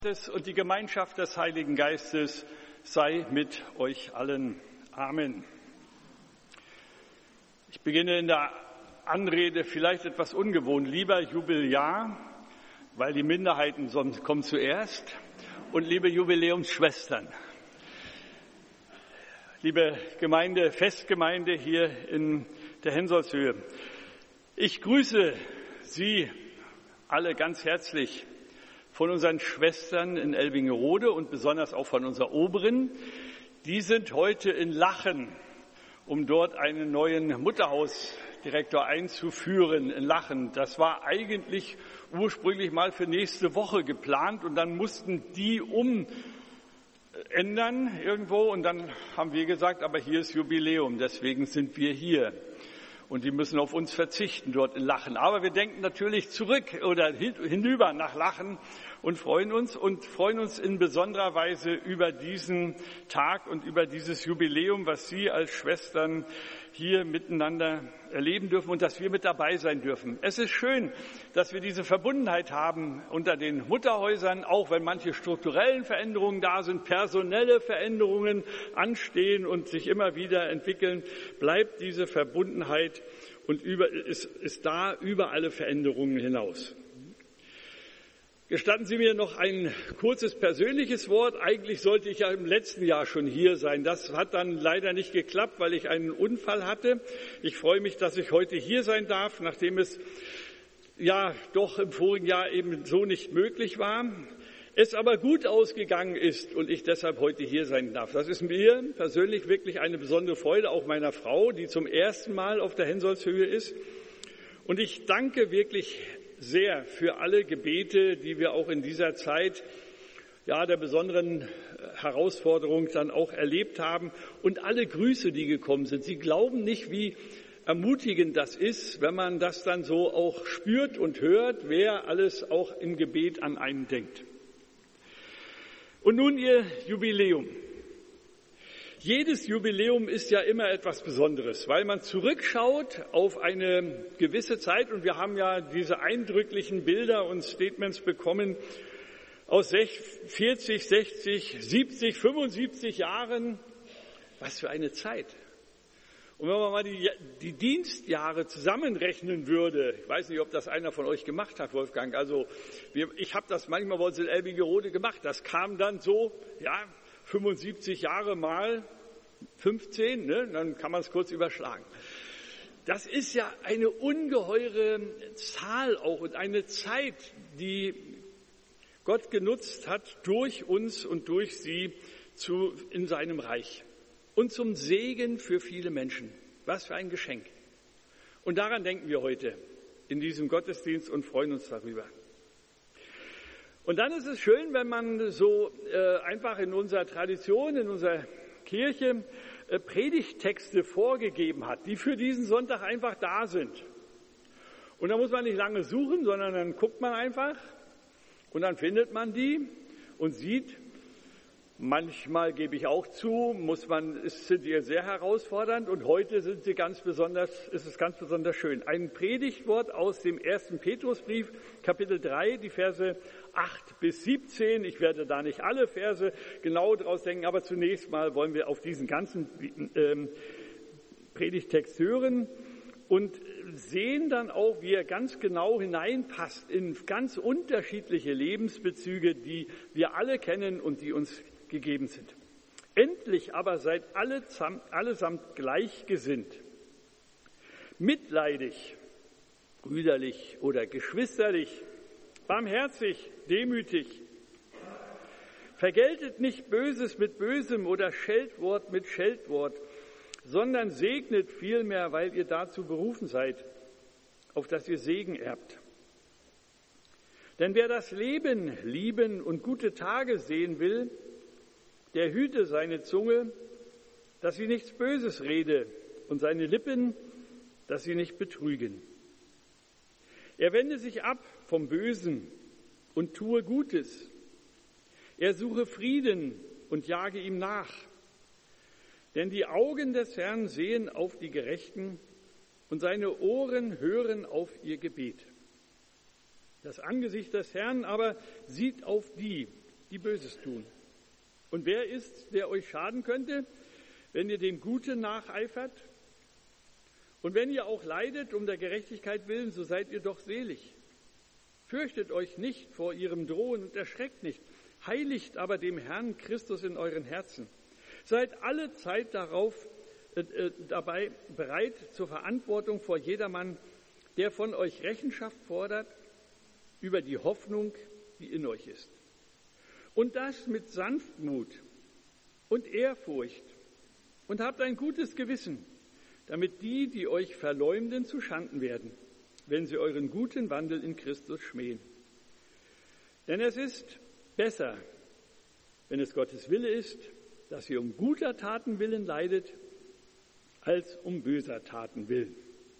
Und die Gemeinschaft des Heiligen Geistes sei mit euch allen. Amen. Ich beginne in der Anrede vielleicht etwas ungewohnt. Lieber Jubiläar, weil die Minderheiten sonst kommen zuerst. Und liebe Jubiläumsschwestern, liebe Gemeinde, Festgemeinde hier in der Hensolzhöhe. Ich grüße Sie alle ganz herzlich von unseren Schwestern in Elbingerode und besonders auch von unserer Oberin. Die sind heute in Lachen, um dort einen neuen Mutterhausdirektor einzuführen in Lachen. Das war eigentlich ursprünglich mal für nächste Woche geplant und dann mussten die umändern irgendwo und dann haben wir gesagt, aber hier ist Jubiläum, deswegen sind wir hier. Und die müssen auf uns verzichten dort in Lachen. Aber wir denken natürlich zurück oder hinüber nach Lachen und freuen uns in besonderer Weise über diesen Tag und über dieses Jubiläum, was Sie als Schwestern hier miteinander erleben dürfen und dass wir mit dabei sein dürfen. Es ist schön, dass wir diese Verbundenheit haben unter den Mutterhäusern, auch wenn manche strukturellen Veränderungen da sind, personelle Veränderungen anstehen und sich immer wieder entwickeln, bleibt diese Verbundenheit und ist da über alle Veränderungen hinaus. Gestatten Sie mir noch ein kurzes persönliches Wort. Eigentlich sollte ich ja im letzten Jahr schon hier sein. Das hat dann leider nicht geklappt, weil ich einen Unfall hatte. Ich freue mich, dass ich heute hier sein darf, nachdem es ja doch im vorigen Jahr eben so nicht möglich war. Es aber gut ausgegangen ist und ich deshalb heute hier sein darf. Das ist mir persönlich wirklich eine besondere Freude, auch meiner Frau, die zum ersten Mal auf der Hensolzhöhe ist. Und ich danke wirklich sehr für alle Gebete, die wir auch in dieser Zeit der besonderen Herausforderung dann auch erlebt haben und alle Grüße, die gekommen sind. Sie glauben nicht, wie ermutigend das ist, wenn man das dann so auch spürt und hört, wer alles auch im Gebet an einen denkt. Und nun Ihr Jubiläum. Jedes Jubiläum ist ja immer etwas Besonderes, weil man zurückschaut auf eine gewisse Zeit und wir haben ja diese eindrücklichen Bilder und Statements bekommen aus 40, 60, 70, 75 Jahren. Was für eine Zeit. Und wenn man mal die Dienstjahre zusammenrechnen würde, ich weiß nicht, ob das einer von euch gemacht hat, Wolfgang, also ich habe das manchmal bei uns in Elbingerode gemacht, das kam dann so, 75 Jahre mal 15, dann kann man es kurz überschlagen. Das ist ja eine ungeheure Zahl auch und eine Zeit, die Gott genutzt hat durch uns und durch sie in seinem Reich. Und zum Segen für viele Menschen. Was für ein Geschenk. Und daran denken wir heute in diesem Gottesdienst und freuen uns darüber. Und dann ist es schön, wenn man so einfach in unserer Tradition, in unserer Kirche Predigttexte vorgegeben hat, die für diesen Sonntag einfach da sind. Und da muss man nicht lange suchen, sondern dann guckt man einfach und dann findet man die und sieht, manchmal gebe ich auch zu, sind die sehr herausfordernd und heute ist es ganz besonders schön. Ein Predigtwort aus dem 1. Petrusbrief, Kapitel 3, die Verse 8 bis 17. Ich werde da nicht alle Verse genau draus denken, aber zunächst mal wollen wir auf diesen ganzen Predigttext hören und sehen dann auch, wie er ganz genau hineinpasst in ganz unterschiedliche Lebensbezüge, die wir alle kennen und die uns gegeben sind. Endlich aber seid allesamt gleichgesinnt, mitleidig, brüderlich oder geschwisterlich, barmherzig, demütig. Vergeltet nicht Böses mit Bösem oder Scheltwort mit Scheltwort, sondern segnet vielmehr, weil ihr dazu berufen seid, auf dass ihr Segen erbt. Denn wer das Leben lieben und gute Tage sehen will, der hüte seine Zunge, dass sie nichts Böses rede und seine Lippen, dass sie nicht betrügen. Er wende sich ab vom Bösen und tue Gutes. Er suche Frieden und jage ihm nach. Denn die Augen des Herrn sehen auf die Gerechten und seine Ohren hören auf ihr Gebet. Das Angesicht des Herrn aber sieht auf die, die Böses tun. Und wer ist, der euch schaden könnte, wenn ihr dem Guten nacheifert? Und wenn ihr auch leidet um der Gerechtigkeit willen, so seid ihr doch selig. Fürchtet euch nicht vor ihrem Drohen und erschreckt nicht. Heiligt aber dem Herrn Christus in euren Herzen. Seid alle Zeit dabei bereit zur Verantwortung vor jedermann, der von euch Rechenschaft fordert über die Hoffnung, die in euch ist. Und das mit Sanftmut und Ehrfurcht. Und habt ein gutes Gewissen, damit die, die euch verleumden, zuschanden werden, wenn sie euren guten Wandel in Christus schmähen. Denn es ist besser, wenn es Gottes Wille ist, dass ihr um guter Taten willen leidet, als um böser Taten willen.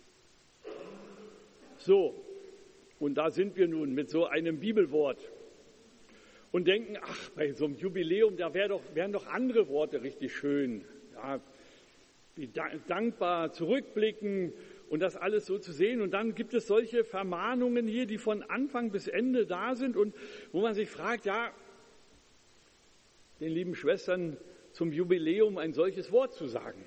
So, und da sind wir nun mit so einem Bibelwort und denken, ach, bei so einem Jubiläum, da wären doch andere Worte richtig schön. Ja, wie dankbar zurückblicken und das alles so zu sehen. Und dann gibt es solche Vermahnungen hier, die von Anfang bis Ende da sind und wo man sich fragt, ja, den lieben Schwestern zum Jubiläum ein solches Wort zu sagen.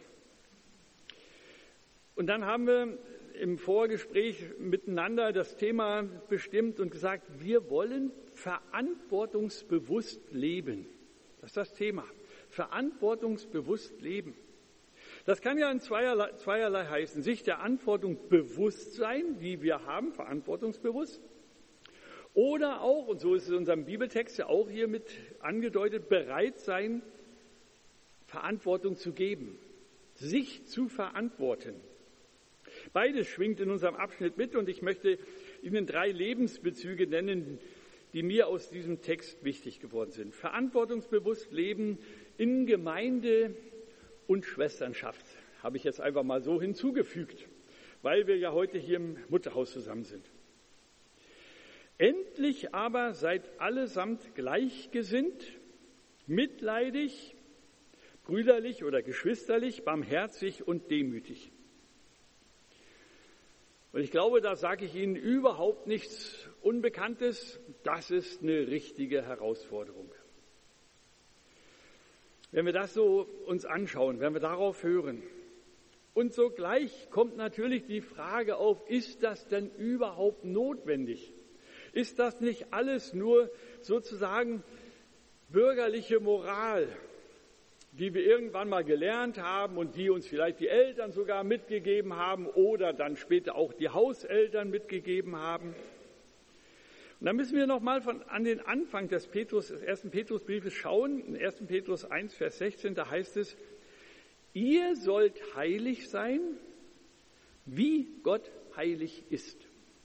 Und dann haben wir im Vorgespräch miteinander das Thema bestimmt und gesagt, wir wollen verantwortungsbewusst leben. Das ist das Thema. Verantwortungsbewusst leben. Das kann ja in zweierlei heißen. Sich der Verantwortung bewusst sein, die wir haben, verantwortungsbewusst. Oder auch, und so ist es in unserem Bibeltext ja auch hier mit angedeutet, bereit sein, Verantwortung zu geben. Sich zu verantworten. Beides schwingt in unserem Abschnitt mit und ich möchte Ihnen 3 Lebensbezüge nennen, die mir aus diesem Text wichtig geworden sind. Verantwortungsbewusst leben in Gemeinde und Schwesternschaft, habe ich jetzt einfach mal so hinzugefügt, weil wir ja heute hier im Mutterhaus zusammen sind. Endlich aber seid allesamt gleichgesinnt, mitleidig, brüderlich oder geschwisterlich, barmherzig und demütig. Und ich glaube, da sage ich Ihnen überhaupt nichts Unbekanntes. Das ist eine richtige Herausforderung. Wenn wir das so uns anschauen, wenn wir darauf hören. Und sogleich kommt natürlich die Frage auf, ist das denn überhaupt notwendig? Ist das nicht alles nur sozusagen bürgerliche Moral, die wir irgendwann mal gelernt haben und die uns vielleicht die Eltern sogar mitgegeben haben oder dann später auch die Hauseltern mitgegeben haben? Und da müssen wir nochmal an den Anfang des 1. Petrusbriefes schauen. In 1. Petrus 1, Vers 16, da heißt es, ihr sollt heilig sein, wie Gott heilig ist.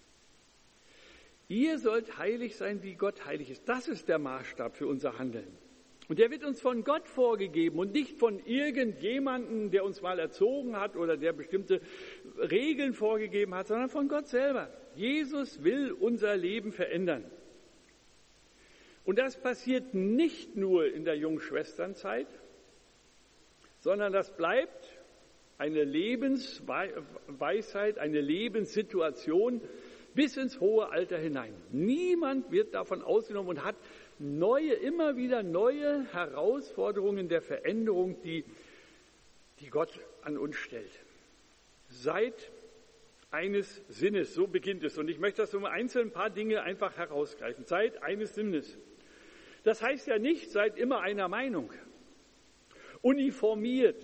Ihr sollt heilig sein, wie Gott heilig ist. Das ist der Maßstab für unser Handeln. Und der wird uns von Gott vorgegeben und nicht von irgendjemandem, der uns mal erzogen hat oder der bestimmte Regeln vorgegeben hat, sondern von Gott selber. Jesus will unser Leben verändern. Und das passiert nicht nur in der Jungschwesternzeit, sondern das bleibt eine Lebensweisheit, eine Lebenssituation bis ins hohe Alter hinein. Niemand wird davon ausgenommen und hat immer wieder neue Herausforderungen der Veränderung, die Gott an uns stellt. Seid eines Sinnes, so beginnt es. Und ich möchte das so einzeln ein paar Dinge einfach herausgreifen. Seid eines Sinnes. Das heißt ja nicht, seid immer einer Meinung. Uniformiert.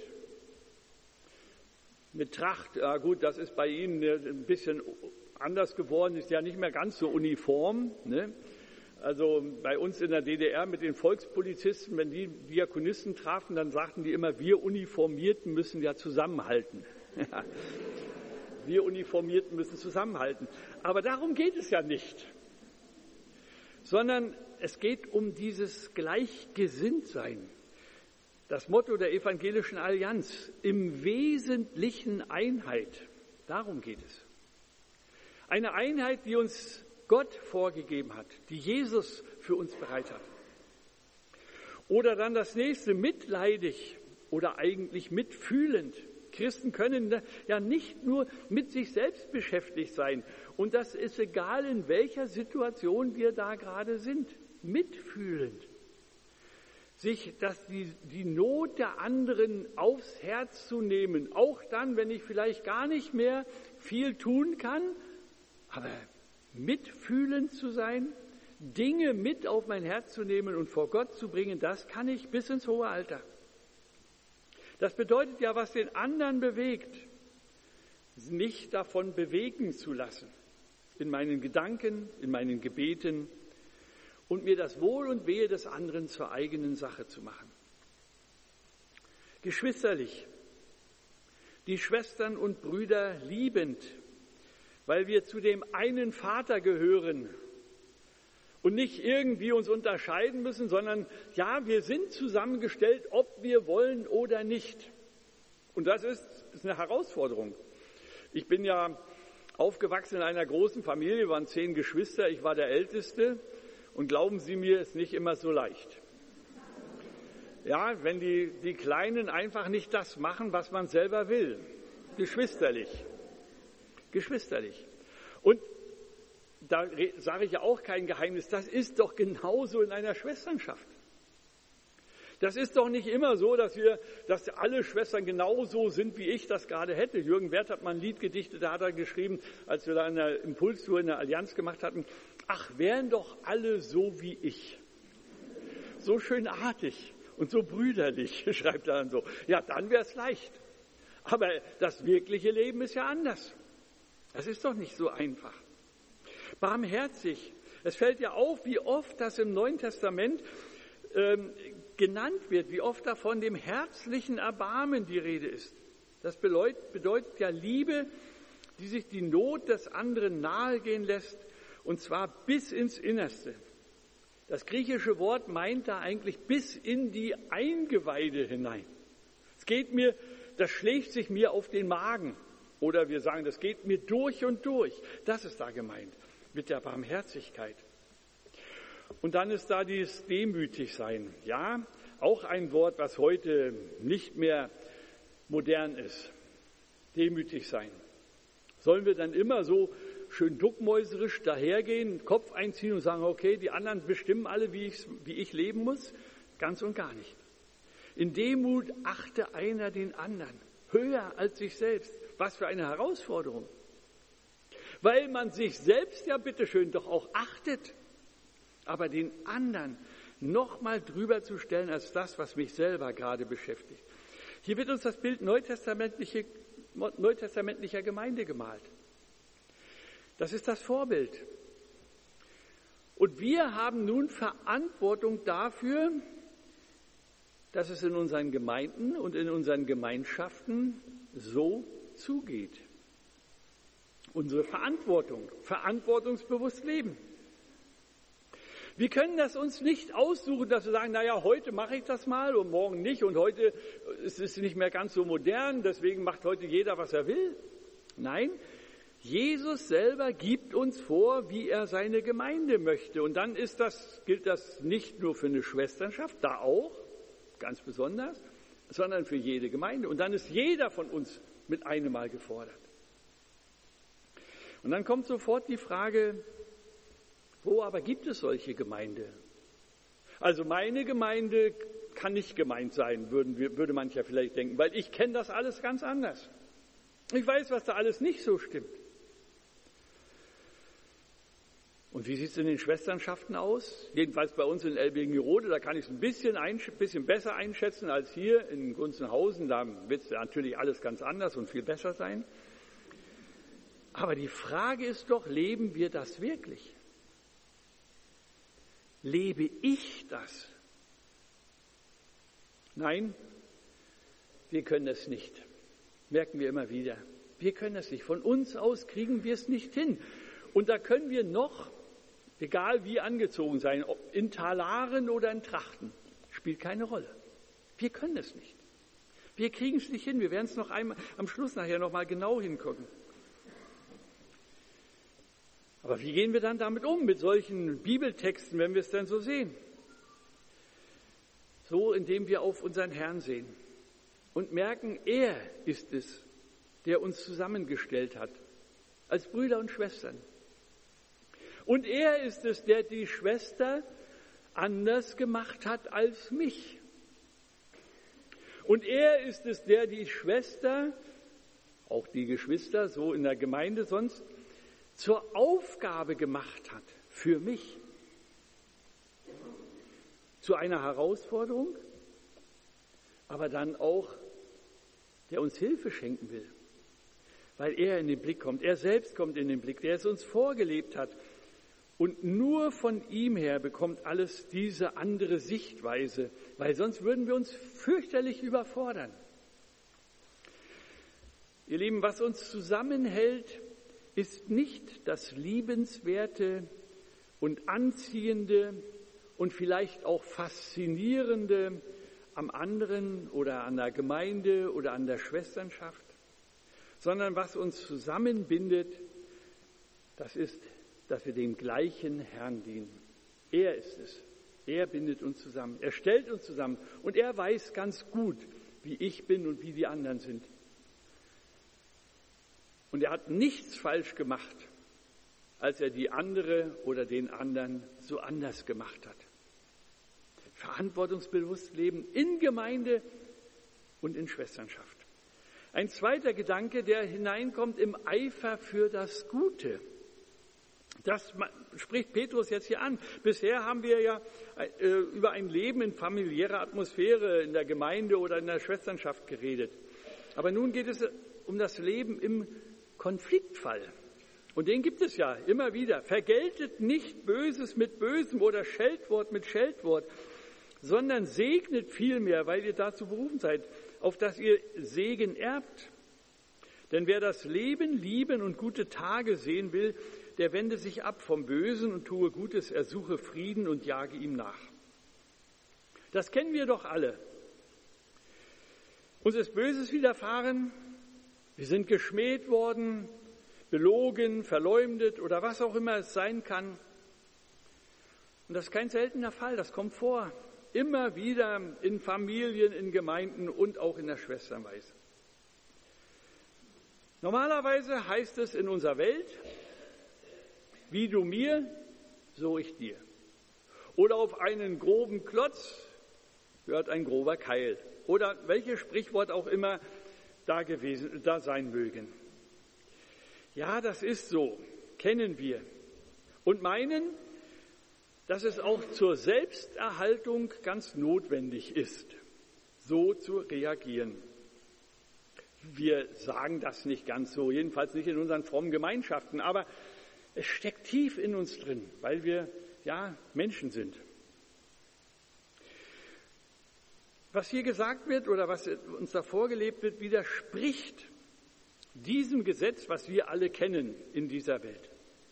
Mit Tracht, ja gut, das ist bei Ihnen ein bisschen anders geworden, ist ja nicht mehr ganz so uniform, ne? Also bei uns in der DDR mit den Volkspolizisten, wenn die Diakonisten trafen, dann sagten die immer, wir Uniformierten müssen ja zusammenhalten. Wir Uniformierten müssen zusammenhalten. Aber darum geht es ja nicht. Sondern es geht um dieses Gleichgesinntsein. Das Motto der Evangelischen Allianz, im Wesentlichen Einheit. Darum geht es. Eine Einheit, die uns Gott vorgegeben hat, die Jesus für uns bereit hat. Oder dann das nächste, mitleidig oder eigentlich mitfühlend. Christen können ja nicht nur mit sich selbst beschäftigt sein. Und das ist egal, in welcher Situation wir da gerade sind. Mitfühlend. die Not der anderen aufs Herz zu nehmen, auch dann, wenn ich vielleicht gar nicht mehr viel tun kann, aber mitfühlend zu sein, Dinge mit auf mein Herz zu nehmen und vor Gott zu bringen, das kann ich bis ins hohe Alter. Das bedeutet ja, was den anderen bewegt, nicht davon bewegen zu lassen, in meinen Gedanken, in meinen Gebeten und mir das Wohl und Wehe des anderen zur eigenen Sache zu machen. Geschwisterlich, die Schwestern und Brüder liebend, weil wir zu dem einen Vater gehören und nicht irgendwie uns unterscheiden müssen, sondern ja, wir sind zusammengestellt, ob wir wollen oder nicht. Und das ist eine Herausforderung. Ich bin ja aufgewachsen in einer großen Familie, wir waren 10 Geschwister, ich war der Älteste und glauben Sie mir, ist nicht immer so leicht. Ja, wenn die Kleinen einfach nicht das machen, was man selber will. Geschwisterlich. Und da sage ich ja auch kein Geheimnis, das ist doch genauso in einer Schwesternschaft. Das ist doch nicht immer so, dass alle Schwestern genauso sind, wie ich das gerade hätte. Jürgen Werth hat mal ein Lied gedichtet, da hat er geschrieben, als wir da in der Impulstour in der Allianz gemacht hatten, ach, wären doch alle so wie ich. So schönartig und so brüderlich, schreibt er dann so. Ja, dann wäre es leicht. Aber das wirkliche Leben ist ja anders. Das ist doch nicht so einfach. Barmherzig. Es fällt ja auf, wie oft das im Neuen Testament genannt wird, wie oft da von dem herzlichen Erbarmen die Rede ist. Das bedeutet ja Liebe, die sich die Not des anderen nahegehen lässt, und zwar bis ins Innerste. Das griechische Wort meint da eigentlich bis in die Eingeweide hinein. Das schlägt sich mir auf den Magen. Oder wir sagen, das geht mir durch und durch. Das ist da gemeint mit der Barmherzigkeit. Und dann ist da dieses Demütigsein. Ja, auch ein Wort, was heute nicht mehr modern ist. Demütig sein. Sollen wir dann immer so schön duckmäuserisch dahergehen, Kopf einziehen und sagen, okay, die anderen bestimmen alle, wie ich leben muss? Ganz und gar nicht. In Demut achte einer den anderen, höher als sich selbst. Was für eine Herausforderung. Weil man sich selbst ja bitteschön doch auch achtet, aber den anderen noch mal drüber zu stellen als das, was mich selber gerade beschäftigt. Hier wird uns das Bild neutestamentlicher Gemeinde gemalt. Das ist das Vorbild. Und wir haben nun Verantwortung dafür, dass es in unseren Gemeinden und in unseren Gemeinschaften so zugeht. Unsere Verantwortung, verantwortungsbewusst leben. Wir können das uns nicht aussuchen, dass wir sagen, naja, heute mache ich das mal und morgen nicht und heute ist es nicht mehr ganz so modern, deswegen macht heute jeder, was er will. Nein, Jesus selber gibt uns vor, wie er seine Gemeinde möchte. Und dann gilt das nicht nur für eine Schwesternschaft, da auch, ganz besonders, sondern für jede Gemeinde. Und dann ist jeder von uns mit einem Mal gefordert. Und dann kommt sofort die Frage, wo aber gibt es solche Gemeinde? Also meine Gemeinde kann nicht gemeint sein, würde mancher vielleicht denken, weil ich kenne das alles ganz anders. Ich weiß, was da alles nicht so stimmt. Und wie sieht es in den Schwesternschaften aus? Jedenfalls bei uns in Elbingerode, da kann ich es ein bisschen besser einschätzen als hier in Gunzenhausen. Da wird es natürlich alles ganz anders und viel besser sein. Aber die Frage ist doch, leben wir das wirklich? Lebe ich das? Nein, wir können es nicht. Merken wir immer wieder. Wir können es nicht. Von uns aus kriegen wir es nicht hin. Und da können wir noch, egal wie angezogen sein, ob in Talaren oder in Trachten, spielt keine Rolle. Wir können es nicht. Wir kriegen es nicht hin. Wir werden es noch einmal am Schluss nachher noch mal genau hingucken. Aber wie gehen wir dann damit um, mit solchen Bibeltexten, wenn wir es denn so sehen? So, indem wir auf unseren Herrn sehen und merken, er ist es, der uns zusammengestellt hat, als Brüder und Schwestern. Und er ist es, der die Schwester anders gemacht hat als mich. Und er ist es, der die Schwester, auch die Geschwister, so in der Gemeinde sonst, zur Aufgabe gemacht hat für mich. Zu einer Herausforderung, aber dann auch, der uns Hilfe schenken will, weil er in den Blick kommt. Er selbst kommt in den Blick, der es uns vorgelebt hat. Und nur von ihm her bekommt alles diese andere Sichtweise, weil sonst würden wir uns fürchterlich überfordern. Ihr Lieben, was uns zusammenhält, ist nicht das Liebenswerte und Anziehende und vielleicht auch Faszinierende am anderen oder an der Gemeinde oder an der Schwesternschaft, sondern was uns zusammenbindet, das ist, dass wir dem gleichen Herrn dienen. Er ist es. Er bindet uns zusammen. Er stellt uns zusammen. Und er weiß ganz gut, wie ich bin und wie die anderen sind. Und er hat nichts falsch gemacht, als er die andere oder den anderen so anders gemacht hat. Verantwortungsbewusst leben in Gemeinde und in Schwesternschaft. Ein zweiter Gedanke, der hineinkommt im Eifer für das Gute. Das spricht Petrus jetzt hier an. Bisher haben wir ja über ein Leben in familiärer Atmosphäre in der Gemeinde oder in der Schwesternschaft geredet. Aber nun geht es um das Leben im Konfliktfall. Und den gibt es ja immer wieder. Vergeltet nicht Böses mit Bösem oder Scheltwort mit Scheltwort, sondern segnet vielmehr, weil ihr dazu berufen seid, auf dass ihr Segen erbt. Denn wer das Leben lieben und gute Tage sehen will, der wende sich ab vom Bösen und tue Gutes, er suche Frieden und jage ihm nach. Das kennen wir doch alle. Uns ist Böses widerfahren, wir sind geschmäht worden, belogen, verleumdet oder was auch immer es sein kann. Und das ist kein seltener Fall, das kommt vor. Immer wieder in Familien, in Gemeinden und auch in der Schwesternweise. Normalerweise heißt es in unserer Welt, wie du mir, so ich dir. Oder auf einen groben Klotz hört ein grober Keil. Oder welches Sprichwort auch immer da sein mögen. Ja, das ist so, kennen wir. Und meinen, dass es auch zur Selbsterhaltung ganz notwendig ist, so zu reagieren. Wir sagen das nicht ganz so, jedenfalls nicht in unseren frommen Gemeinschaften, aber es steckt tief in uns drin, weil wir ja Menschen sind. Was hier gesagt wird oder was uns da vorgelebt wird, widerspricht diesem Gesetz, was wir alle kennen in dieser Welt.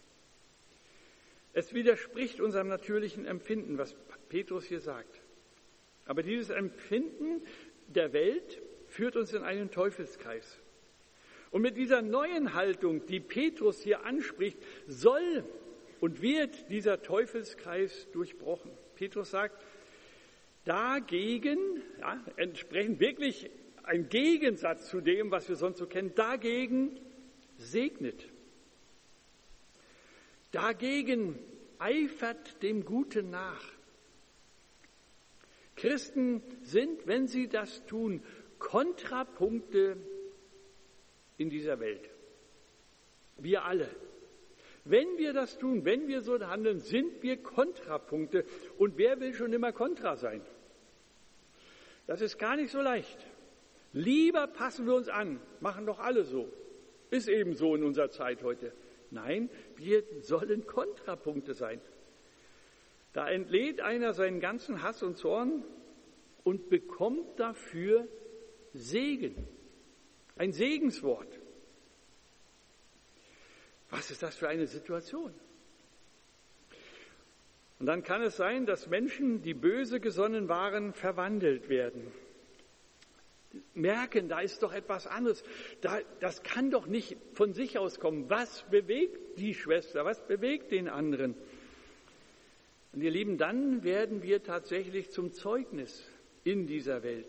Es widerspricht unserem natürlichen Empfinden, was Petrus hier sagt. Aber dieses Empfinden der Welt führt uns in einen Teufelskreis. Und mit dieser neuen Haltung, die Petrus hier anspricht, soll und wird dieser Teufelskreis durchbrochen. Petrus sagt, dagegen, ja, entsprechend wirklich ein Gegensatz zu dem, was wir sonst so kennen, dagegen segnet. Dagegen eifert dem Guten nach. Christen sind, wenn sie das tun, Kontrapunkte in dieser Welt. Wir alle. Wenn wir das tun, wenn wir so handeln, sind wir Kontrapunkte. Und wer will schon immer kontra sein? Das ist gar nicht so leicht. Lieber passen wir uns an, machen doch alle so. Ist eben so in unserer Zeit heute. Nein, wir sollen Kontrapunkte sein. Da entlädt einer seinen ganzen Hass und Zorn und bekommt dafür Segen. Ein Segenswort. Was ist das für eine Situation? Und dann kann es sein, dass Menschen, die böse gesonnen waren, verwandelt werden. Merken, da ist doch etwas anderes. Das kann doch nicht von sich aus kommen. Was bewegt die Schwester? Was bewegt den anderen? Und ihr Lieben, dann werden wir tatsächlich zum Zeugnis in dieser Welt.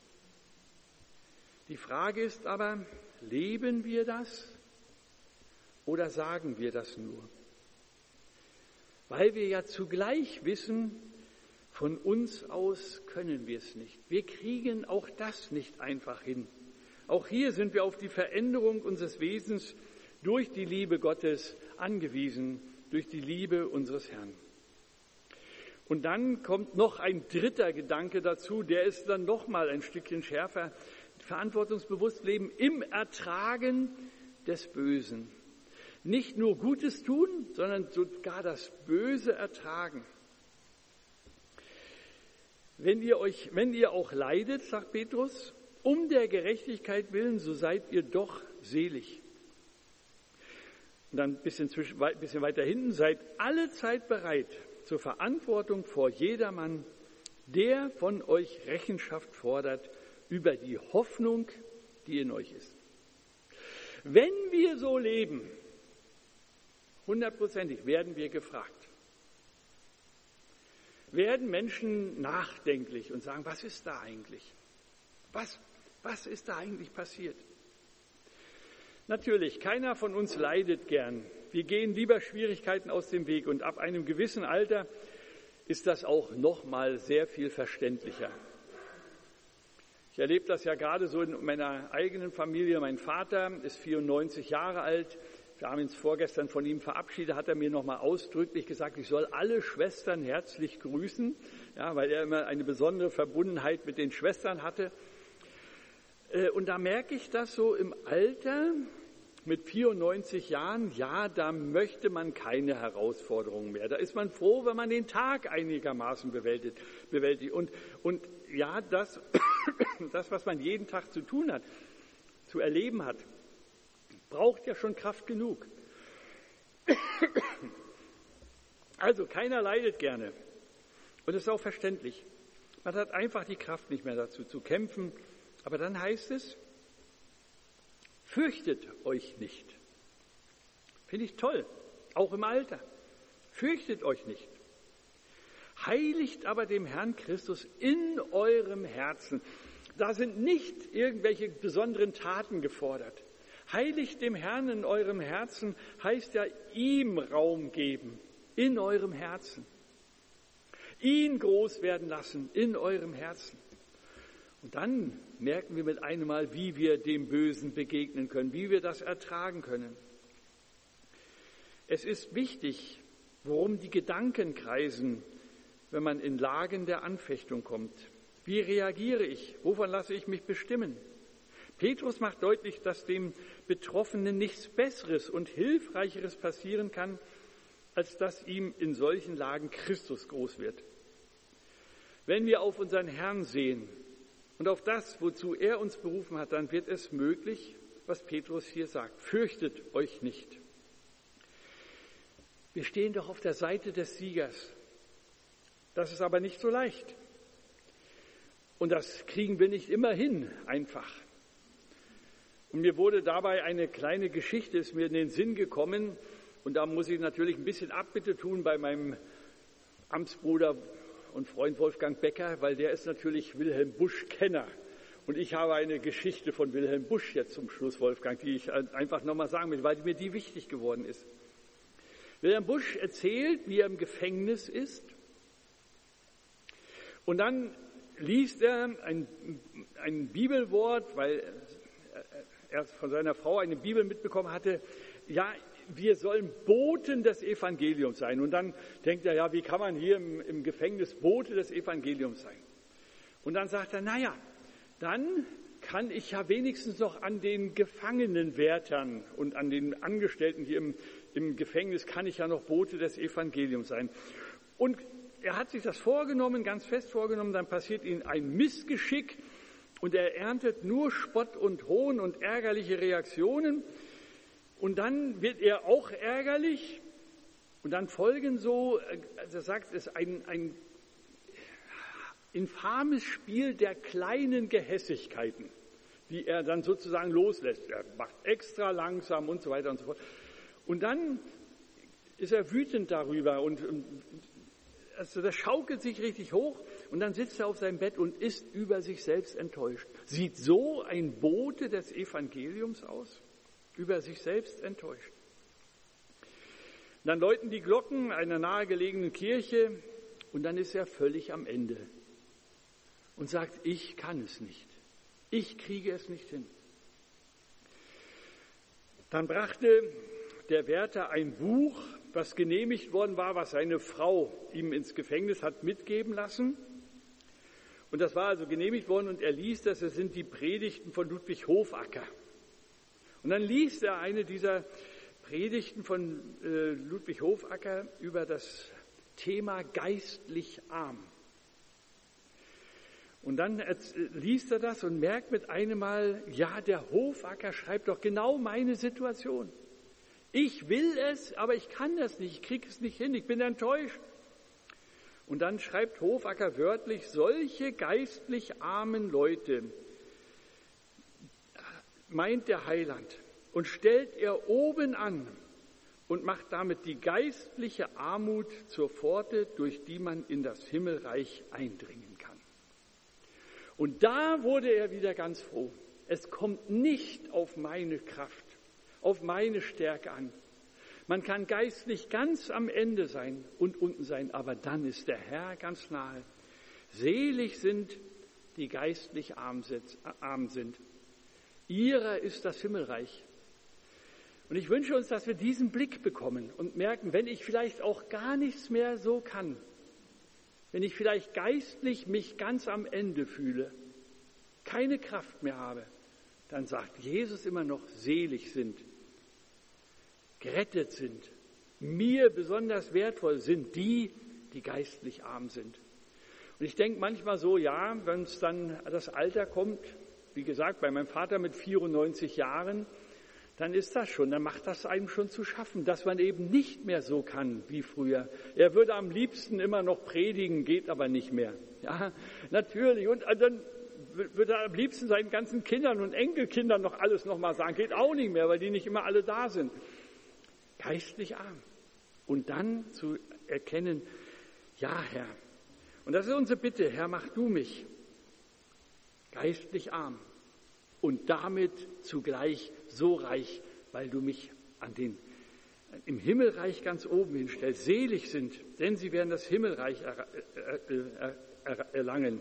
Die Frage ist aber, leben wir das oder sagen wir das nur? Weil wir ja zugleich wissen, Von uns aus können wir es nicht. Wir kriegen auch das nicht einfach hin. Auch hier sind wir auf die Veränderung unseres Wesens durch die Liebe Gottes angewiesen, durch die Liebe unseres Herrn. Und dann kommt noch ein dritter Gedanke dazu, der ist dann noch mal ein Stückchen schärfer. Verantwortungsbewusst leben im Ertragen des Bösen. Nicht nur Gutes tun, sondern sogar das Böse ertragen. Wenn ihr auch leidet, sagt Petrus, um der Gerechtigkeit willen, so seid ihr doch selig. Und dann ein bisschen weiter hinten, seid alle Zeit bereit zur Verantwortung vor jedermann, der von euch Rechenschaft fordert über die Hoffnung, die in euch ist. Wenn wir so leben, 100%ig werden wir gefragt. Werden Menschen nachdenklich und sagen, was ist da eigentlich? Was ist da eigentlich passiert? Natürlich, keiner von uns leidet gern. Wir gehen lieber Schwierigkeiten aus dem Weg und ab einem gewissen Alter ist das auch noch mal sehr viel verständlicher. Ich erlebe das ja gerade so in meiner eigenen Familie. Mein Vater ist 94 Jahre alt. Wir haben uns vorgestern von ihm verabschiedet, hat er mir nochmal ausdrücklich gesagt, ich soll alle Schwestern herzlich grüßen, ja, weil er immer eine besondere Verbundenheit mit den Schwestern hatte. Und da merke ich das so im Alter mit 94 Jahren, ja, da möchte man keine Herausforderungen mehr. Da ist man froh, wenn man den Tag einigermaßen bewältigt. Und ja, das, was man jeden Tag zu tun hat, zu erleben hat, braucht ja schon Kraft genug. Also keiner leidet gerne. Und das ist auch verständlich. Man hat einfach die Kraft nicht mehr dazu zu kämpfen. Aber dann heißt es, fürchtet euch nicht. Finde ich toll, auch im Alter. Fürchtet euch nicht. Heiligt aber dem Herrn Christus in eurem Herzen. Da sind nicht irgendwelche besonderen Taten gefordert. Heiligt dem Herrn in eurem Herzen heißt ja ihm Raum geben, in eurem Herzen. Ihn groß werden lassen, in eurem Herzen. Und dann merken wir mit einem Mal, wie wir dem Bösen begegnen können, wie wir das ertragen können. Es ist wichtig, worum die Gedanken kreisen, wenn man in Lagen der Anfechtung kommt. Wie reagiere ich? Wovon lasse ich mich bestimmen? Petrus macht deutlich, dass dem Betroffenen nichts Besseres und Hilfreicheres passieren kann, als dass ihm in solchen Lagen Christus groß wird. Wenn wir auf unseren Herrn sehen und auf das, wozu er uns berufen hat, dann wird es möglich, was Petrus hier sagt. Fürchtet euch nicht. Wir stehen doch auf der Seite des Siegers. Das ist aber nicht so leicht. Und das kriegen wir nicht immer hin, einfach. Und mir wurde dabei eine kleine Geschichte, ist mir in den Sinn gekommen. Und da muss ich natürlich ein bisschen Abbitte tun bei meinem Amtsbruder und Freund Wolfgang Becker, weil der ist natürlich Wilhelm Busch-Kenner. Und ich habe eine Geschichte von Wilhelm Busch jetzt zum Schluss, Wolfgang, die ich einfach nochmal sagen will, weil mir die wichtig geworden ist. Wilhelm Busch erzählt, wie er im Gefängnis ist. Und dann liest er ein Bibelwort, weil er von seiner Frau eine Bibel mitbekommen hatte. Ja, wir sollen Boten des Evangeliums sein. Und dann denkt er, ja, wie kann man hier im Gefängnis Bote des Evangeliums sein? Und dann sagt er, naja, dann kann ich ja wenigstens noch an den Gefangenenwärtern und an den Angestellten hier im Gefängnis kann ich ja noch Bote des Evangeliums sein. Und er hat sich das vorgenommen, ganz fest vorgenommen, dann passiert ihm ein Missgeschick und er erntet nur Spott und Hohn und ärgerliche Reaktionen. Und dann wird er auch ärgerlich und dann folgen so, er sagt es, ein infames Spiel der kleinen Gehässigkeiten, die er dann sozusagen loslässt. Er macht extra langsam und so weiter und so fort. Und dann ist er wütend darüber und also das schaukelt sich richtig hoch und dann sitzt er auf seinem Bett und ist über sich selbst enttäuscht. Sieht so ein Bote des Evangeliums aus? Über sich selbst enttäuscht. Dann läuten die Glocken einer nahegelegenen Kirche Und dann ist er völlig am Ende und sagt, ich kann es nicht. Ich kriege es nicht hin. Dann brachte der Wärter ein Buch, was genehmigt worden war, was seine Frau ihm ins Gefängnis hat mitgeben lassen. Und das war also genehmigt worden und er liest das, es sind die Predigten von Ludwig Hofacker. Und dann liest er eine dieser Predigten von Ludwig Hofacker über das Thema geistlich arm. Und dann liest er das und merkt mit einem Mal, ja, der Hofacker schreibt doch genau meine Situation. Ich will es, aber ich kann das nicht, ich kriege es nicht hin, ich bin enttäuscht. Und dann schreibt Hofacker wörtlich, solche geistlich armen Leute meint der Heiland und stellt er oben an und macht damit die geistliche Armut zur Pforte, durch die man in das Himmelreich eindringen kann. Und da wurde er wieder ganz froh. Es kommt nicht auf meine Kraft, auf meine Stärke an. Man kann geistlich ganz am Ende sein und unten sein, aber dann ist der Herr ganz nahe. Selig sind, die geistlich arm sind. Ihrer ist das Himmelreich. Und ich wünsche uns, dass wir diesen Blick bekommen und merken, wenn ich vielleicht auch gar nichts mehr so kann, wenn ich vielleicht geistlich mich ganz am Ende fühle, keine Kraft mehr habe, dann sagt Jesus immer noch, selig sind, gerettet sind, mir besonders wertvoll sind die, die geistlich arm sind. Und ich denke manchmal so, ja, wenn es dann das Alter kommt, wie gesagt, bei meinem Vater mit 94 Jahren, dann ist das schon, dann macht das einem schon zu schaffen, dass man eben nicht mehr so kann wie früher. Er würde am liebsten immer noch predigen, geht aber nicht mehr. Ja, natürlich. Und dann würde er am liebsten seinen ganzen Kindern und Enkelkindern noch alles nochmal sagen, geht auch nicht mehr, weil die nicht immer alle da sind. Geistlich arm. Und dann zu erkennen, ja, Herr. Und das ist unsere Bitte, Herr, mach du mich geistlich arm und damit zugleich so reich, weil du mich im Himmelreich ganz oben hinstellst. Selig sind, denn sie werden das Himmelreich erlangen.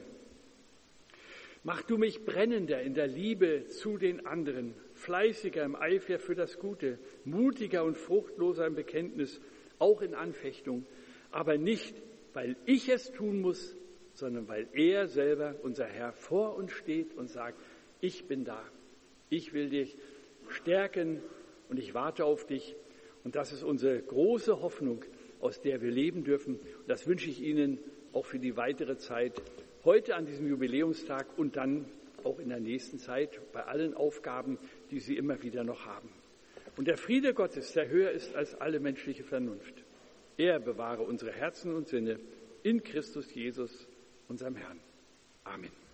Mach du mich brennender in der Liebe zu den anderen, fleißiger im Eifer für das Gute, mutiger und fruchtloser im Bekenntnis, auch in Anfechtung, aber nicht, weil ich es tun muss, sondern weil er selber, unser Herr, vor uns steht und sagt, ich bin da, ich will dich stärken und ich warte auf dich. Und das ist unsere große Hoffnung, aus der wir leben dürfen. Und das wünsche ich Ihnen auch für die weitere Zeit, heute an diesem Jubiläumstag und dann auch in der nächsten Zeit bei allen Aufgaben, die Sie immer wieder noch haben. Und der Friede Gottes, der höher ist als alle menschliche Vernunft, er bewahre unsere Herzen und Sinne in Christus Jesus, unserem Herrn. Amen.